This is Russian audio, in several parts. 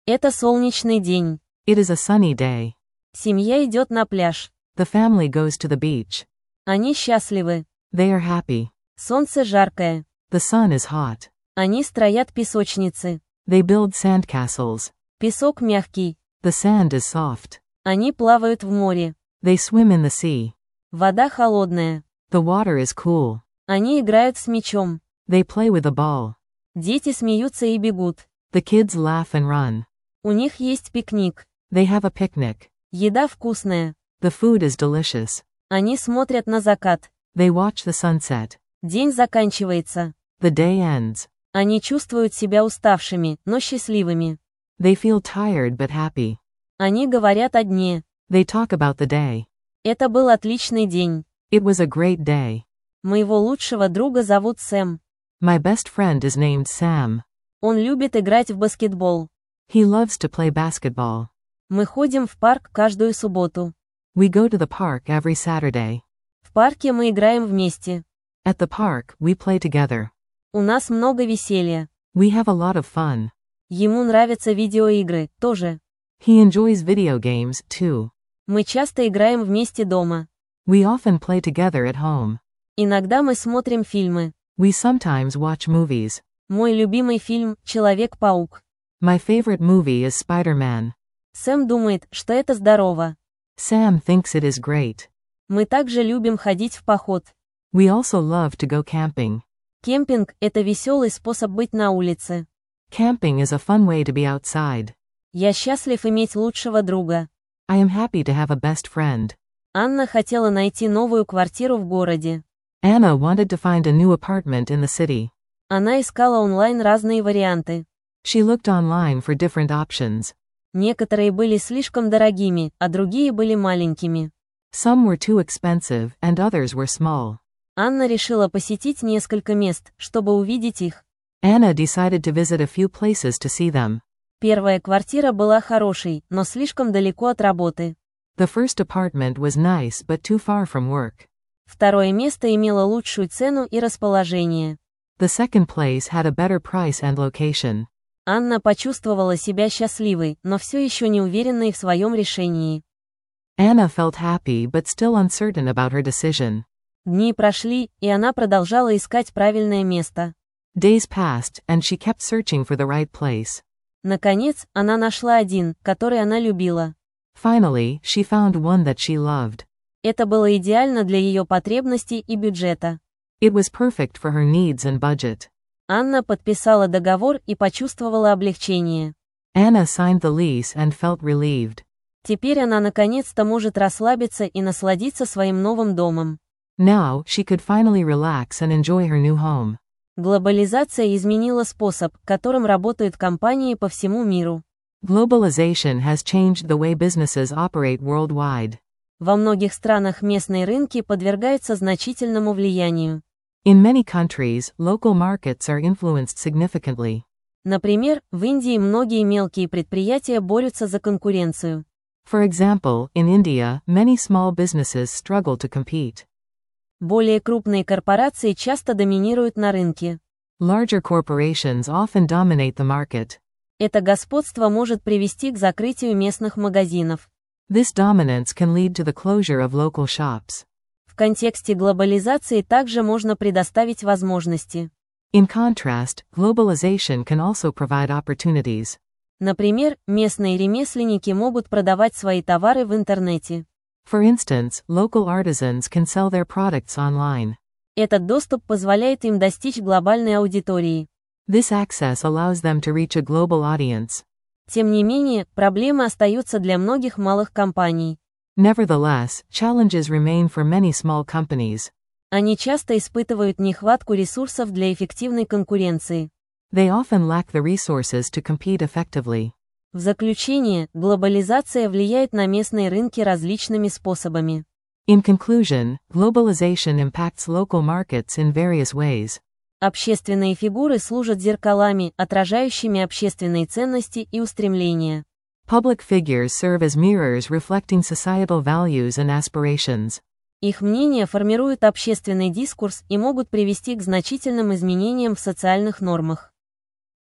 Это солнечный день. It is a sunny day. Семья идет на пляж. The family goes to the beach. Они счастливы. They are happy. Солнце жаркое. The sun is hot. Они строят песочницы. They build sandcastles. Песок мягкий. The sand is soft. Они плавают в море. They swim in the sea. Вода холодная. The water is cool. Они играют с мячом. They play with a ball. Дети смеются и бегут. The kids laugh and run. У них есть пикник. They have a picnic. Еда вкусная. The food is delicious. Они смотрят на закат. They watch the sunset. День заканчивается. The day ends. Они чувствуют себя уставшими, но счастливыми. They feel tired but happy. Они говорят о дне. They talk about the day. Это был отличный день. It was a great day. Моего лучшего друга зовут Сэм. My best friend is named Sam. Он любит играть в баскетбол. He loves to play basketball. Мы ходим в парк каждую субботу. We go to the park every Saturday. В парке мы играем вместе. At the park, we play together. У нас много веселья. We have a lot of fun. Ему нравятся видеоигры, тоже. He enjoys video games, too. Мы часто играем вместе дома. We often play together at home. Иногда мы смотрим фильмы. We sometimes watch movies. Мой любимый фильм «Человек-паук». My favorite movie is Spider-Man. Сэм думает, что это здорово. Sam thinks it is great. Мы также любим ходить в поход. We also love to go camping. Кемпинг – это веселый способ быть на улице. Camping is a fun way to be outside. Я счастлив иметь лучшего друга. I am happy to have a best friend. Анна хотела найти новую квартиру в городе. Anna wanted to find a new apartment in the city. Она искала онлайн разные варианты. She looked online for different options. Некоторые были слишком дорогими, а другие были маленькими. Some were too expensive, and others were small. Анна решила посетить несколько мест, чтобы увидеть их. Anna decided to visit a few places to see them. Первая квартира была хорошей, но слишком далеко от работы. The first apartment was nice but too far from work. Второе место имело лучшую цену и расположение. The second place had a better price and location. Анна почувствовала себя счастливой, но все еще не уверенной в своем решении. Anna felt happy but still uncertain about her decision. Дни прошли, и она продолжала искать правильное место. Days passed, and she kept searching for the right place. Наконец, она нашла один, который она любила. Finally, she found one that she loved. Это было идеально для ее потребностей и бюджета. It was perfect for her needs and budget. Анна подписала договор и почувствовала облегчение. Anna signed the lease and felt relieved. Теперь она наконец-то может расслабиться и насладиться своим новым домом. Now, she could finally relax and enjoy her new home. Глобализация изменила способ, которым работают компании по всему миру. Globalization has changed the way businesses operate worldwide. Во многих странах местные рынки подвергаются значительному влиянию. In many countries, local markets are influenced significantly. Например, в Индии многие мелкие предприятия борются за конкуренцию. For example, in India, many small businesses struggle to compete. Более крупные корпорации часто доминируют на рынке. Larger corporations often dominate the market. Это господство может привести к закрытию местных магазинов. This dominance can lead to the closure of local shops. В контексте глобализации также можно предоставить возможности. In contrast, globalization can also provide opportunities. Например, местные ремесленники могут продавать свои товары в интернете. For instance, local artisans can sell their products online. Этот доступ позволяет им достичь глобальной аудитории. This access allows them to reach a global audience. Тем не менее, проблемы остаются для многих малых компаний. Nevertheless, challenges remain for many small companies. Они часто испытывают нехватку ресурсов для эффективной конкуренции. They often lack the resources to compete effectively. В заключение, глобализация влияет на местные рынки различными способами. In conclusion, globalization impacts local markets in various ways. Общественные фигуры служат зеркалами, отражающими общественные ценности и устремления. Public figures serve as mirrors reflecting societal values and aspirations. Их мнения формируют общественный дискурс и могут привести к значительным изменениям в социальных нормах.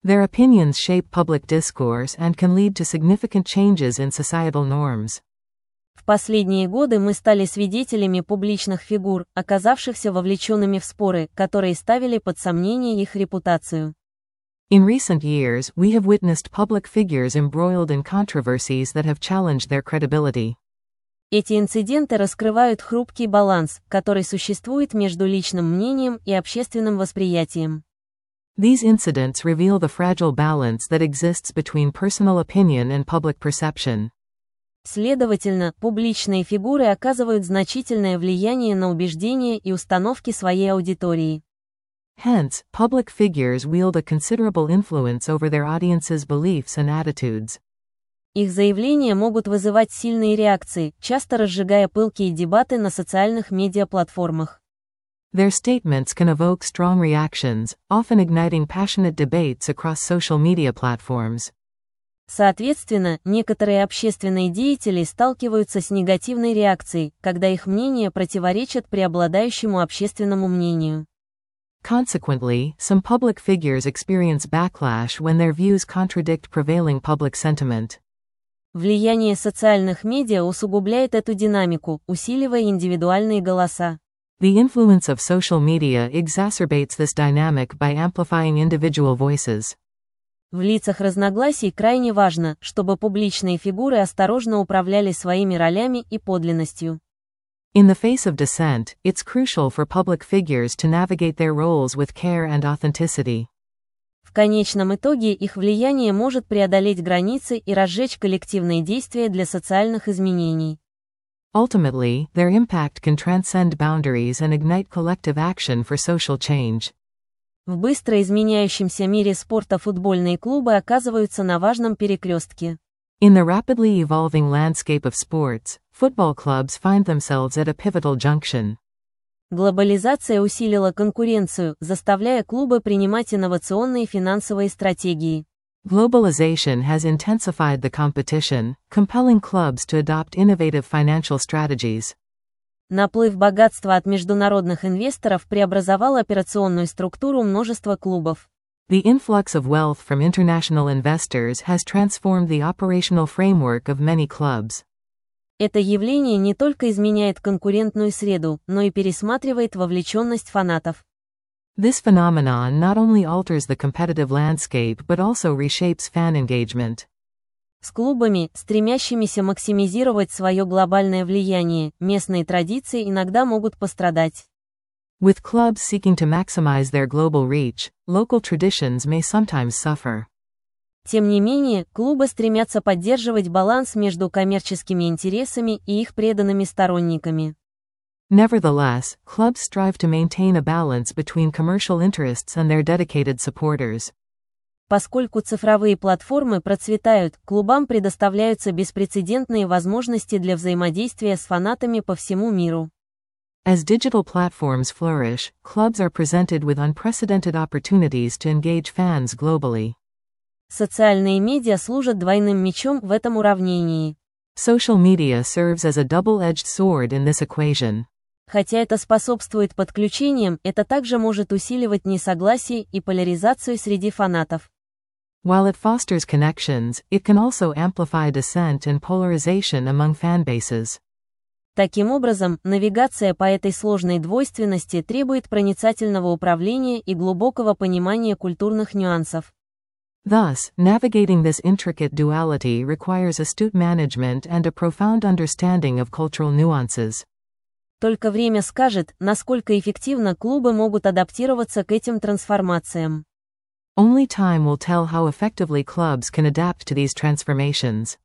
Their opinions shape public discourse and can lead to significant changes in societal norms. В последние годы мы стали свидетелями публичных фигур, оказавшихся вовлеченными в споры, которые ставили под сомнение их репутацию. In recent years, we have witnessed public figures embroiled in controversies that have challenged their credibility. Эти инциденты раскрывают хрупкий баланс, который существует между личным мнением и общественным восприятием. These incidents reveal the fragile balance that exists between personal opinion and public perception. Следовательно, публичные фигуры оказывают значительное влияние на убеждения и установки своей аудитории. Hence, public figures wield a considerable influence over their audience's beliefs and attitudes. Их заявления могут вызывать сильные реакции, часто разжигая пылкие дебаты на социальных медиаплатформах. Their statements can evoke strong reactions, often igniting passionate debates across social media platforms. Соответственно, некоторые общественные деятели сталкиваются с негативной реакцией, когда их мнение противоречит преобладающему общественному мнению. Consequently, some public figures experience backlash when their views contradict prevailing public sentiment. Влияние социальных медиа усугубляет эту динамику, усиливая индивидуальные голоса. The influence of social media exacerbates this dynamic by amplifying individual voices. В лицах разногласий крайне важно, чтобы публичные фигуры осторожно управляли своими ролями и подлинностью. In the face of dissent, it's crucial for public figures to navigate their roles with care and authenticity. В конечном итоге их влияние может преодолеть границы и разжечь коллективные действия для социальных изменений. Ultimately, their impact can transcend boundaries and ignite collective action for social change. В быстро изменяющемся мире спорта футбольные клубы оказываются на важном перекрестке. In the rapidly evolving landscape of sports, football clubs find themselves at a pivotal junction. Глобализация усилила конкуренцию, заставляя клубы принимать инновационные финансовые стратегии. Globalization has intensified the competition, compelling clubs to adopt innovative financial strategies. Наплыв богатства от международных инвесторов преобразовал операционную структуру множества клубов. The influx of wealth from international investors has transformed the operational framework of many clubs. Это явление не только изменяет конкурентную среду, но и пересматривает вовлеченность фанатов. This phenomenon not only alters the competitive landscape but also reshapes fan engagement. С клубами, стремящимися максимизировать свое глобальное влияние, местные традиции иногда могут пострадать. With clubs seeking to maximize their global reach, local traditions may sometimes suffer. Тем не менее, клубы стремятся поддерживать баланс между коммерческими интересами и их преданными сторонниками. Nevertheless, clubs strive to maintain a balance between commercial interests and their dedicated supporters. Поскольку цифровые платформы процветают, клубам предоставляются беспрецедентные возможности для взаимодействия с фанатами по всему миру. As digital platforms flourish, clubs are presented with unprecedented opportunities to engage fans globally. Социальные медиа служат двойным мечом в этом уравнении. Social media serves as a double-edged sword in this equation. Хотя это способствует подключениям, это также может усиливать несогласие и поляризацию среди фанатов. While it fosters connections, it can also amplify dissent and polarization among fanbases. Таким образом, навигация по этой сложной двойственности требует проницательного управления и глубокого понимания культурных нюансов. Thus, navigating this intricate duality requires astute management and a profound understanding of cultural nuances. Только время скажет, насколько эффективно клубы могут адаптироваться к этим трансформациям. Only time will tell how effectively clubs can adapt to these transformations.